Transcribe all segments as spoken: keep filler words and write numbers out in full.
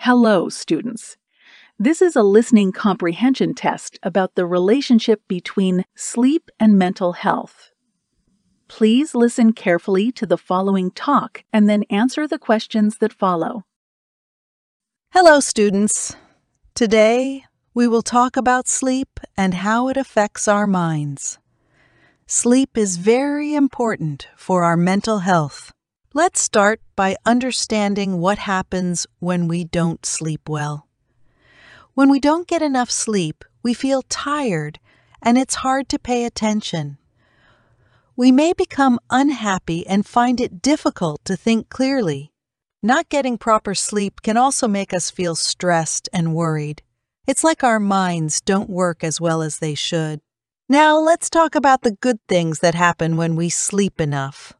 Hello, students. This is a listening comprehension test about the relationship between sleep and mental health. Please listen carefully to the following talk and then answer the questions that follow. Hello, students. Today, we will talk about sleep and how it affects our minds. Sleep is very important for our mental health. Let's start by understanding what happens when we don't sleep well. When we don't get enough sleep, we feel tired and it's hard to pay attention. We may become unhappy and find it difficult to think clearly. Not getting proper sleep can also make us feel stressed and worried. It's like our minds don't work as well as they should. Now let's talk about the good things that happen when we sleep enough.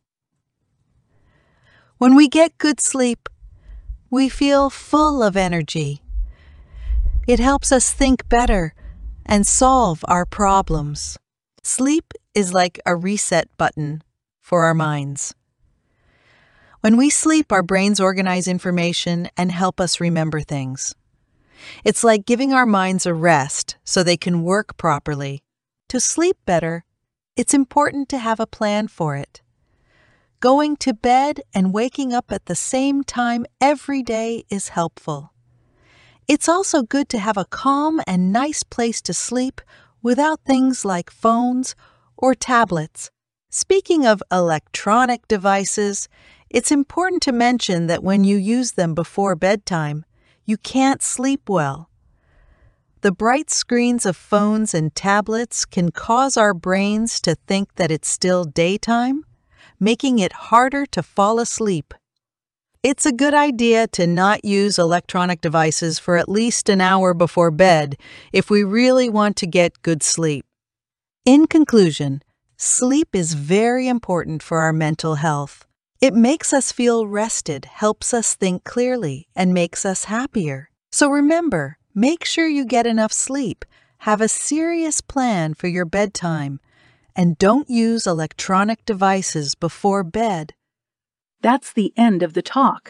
When we get good sleep, we feel full of energy. It helps us think better and solve our problems. Sleep is like a reset button for our minds. When we sleep, our brains organize information and help us remember things. It's like giving our minds a rest so they can work properly. To sleep better, it's important to have a plan for it. Going to bed and waking up at the same time every day is helpful. It's also good to have a calm and nice place to sleep without things like phones or tablets. Speaking of electronic devices, it's important to mention that when you use them before bedtime, you can't sleep well. The bright screens of phones and tablets can cause our brains to think that it's still daytime, making it harder to fall asleep. It's a good idea to not use electronic devices for at least an hour before bed if we really want to get good sleep. In conclusion, sleep is very important for our mental health. It makes us feel rested, helps us think clearly, and makes us happier. So remember, make sure you get enough sleep, have a serious plan for your bedtime, and don't use electronic devices before bed. That's the end of the talk.